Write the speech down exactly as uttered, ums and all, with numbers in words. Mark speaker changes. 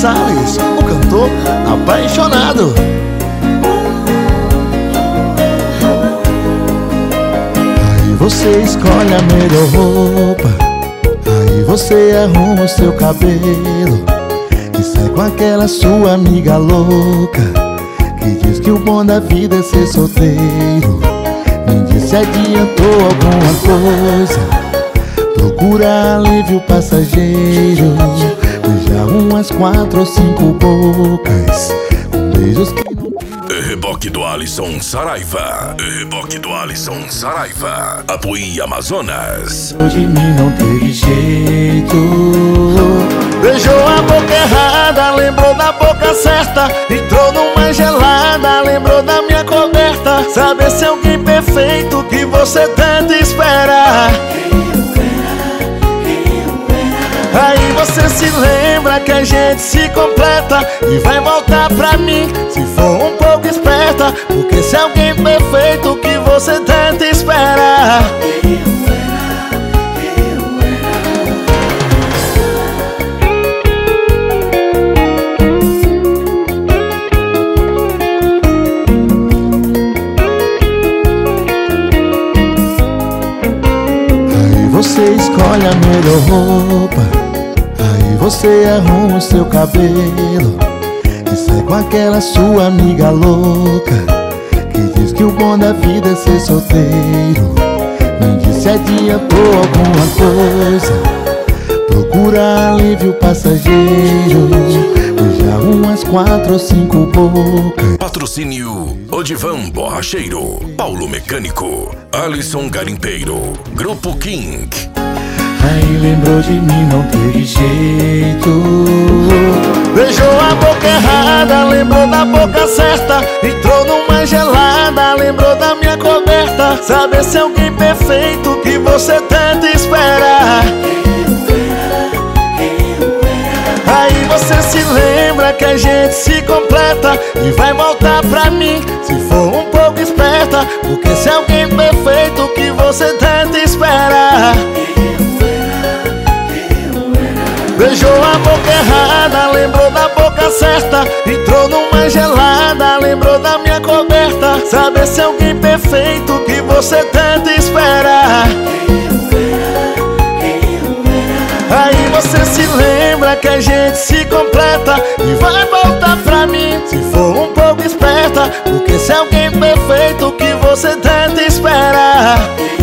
Speaker 1: Salles, o cantor apaixonado. Aí você escolhe a melhor roupa, aí você arruma o seu cabelo e sai com aquela sua amiga louca que diz que o bom da vida é ser solteiro. Me diz se adiantou alguma coisa, procura alívio passageiro. Já umas quatro ou cinco bocas com beijos que não...
Speaker 2: Reboque do Alisson Saraiva. Reboque do Alisson Saraiva. Apoie Amazonas.
Speaker 1: De mim não teve jeito. Beijou a boca errada, lembrou da boca certa. Entrou numa gelada, lembrou da minha coberta. Sabe se é alguém perfeito que você tanto espera. Aí você se lembra que a gente se completa e vai voltar pra mim se for um pouco esperta, porque se é alguém perfeito que você tenta esperar. Aí você escolhe a melhor roupa, aí você arruma o seu cabelo e sai com aquela sua amiga louca que diz que o bom da vida é ser solteiro. Me diz se adiantou alguma coisa, procura alívio passageiro. Já umas quatro ou cinco bocas.
Speaker 2: Patrocínio Odivan Borracheiro, Paulo Mecânico, Alisson Garimpeiro, Grupo King.
Speaker 1: Aí lembrou de mim, não teve jeito. Beijou a boca errada, lembrou da boca certa. Entrou numa gelada, lembrou da minha coberta. Sabe se é alguém perfeito que você tenta esperar. Aí você se lembra que a gente se completa e vai voltar pra mim se for um pouco esperta, porque se é alguém perfeito que você tenta esperar. Beijou a boca errada, lembrou da boca certa. Entrou numa gelada, lembrou da minha coberta. Sabe se é alguém perfeito que você tenta esperar. Aí você se lembra que a gente se completa e vai voltar pra mim se for um pouco esperta, porque se é alguém perfeito que você tenta esperar.